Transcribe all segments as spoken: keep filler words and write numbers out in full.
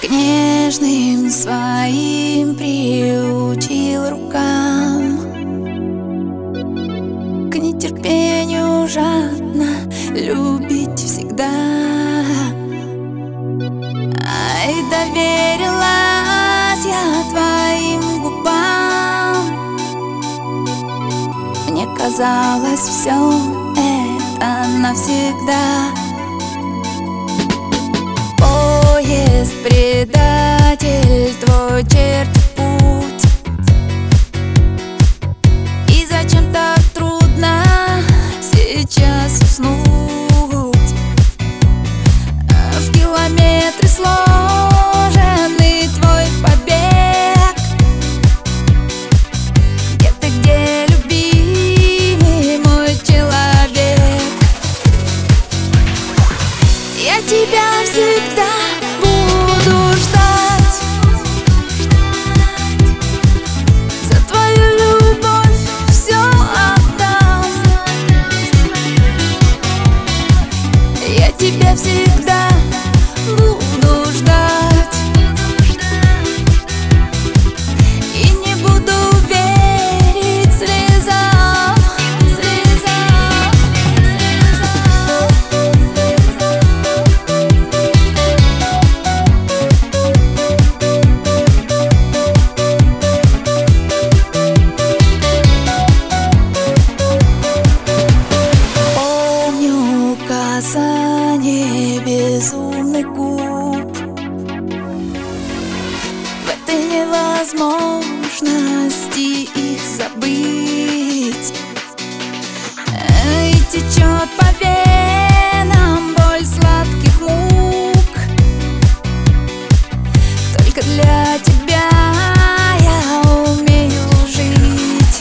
К нежным своим приучил рукам, к нетерпению жадно любить всегда. Ай, доверилась я твоим губам. Мне казалось, все это навсегда. Поезд предатель, твой чертов путь. И зачем так трудно сейчас уснуть? В километре сложенный твой побег. Где ты, где, любимый мой человек? Я тебя всегда буду ждать. За твою любовь все отдам. Я тебя всегда буду ждать. И не буду верить слезам, слезам, Помню касание безумных губ. В этой невозможности их забыть. Эй, течет по венам боль сладких мук. Только для тебя я умею жить.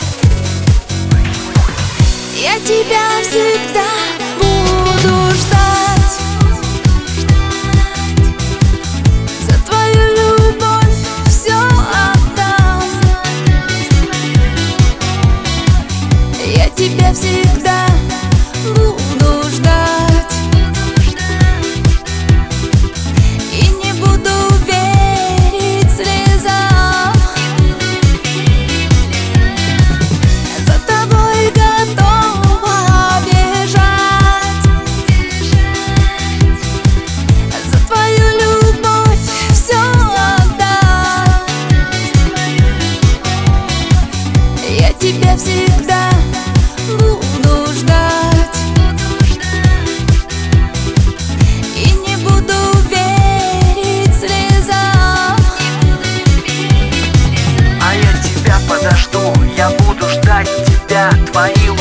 Я тебя всегда буду ждать. За твою любовь все отдам. Я тебя всегда буду ждать. И не буду верить слезам. За тобой готова бежать. За твою любовь все отдам. Я тебя всегда буду ждать. И не буду верить слезам. А я тебя подожду, я буду ждать тебя, твои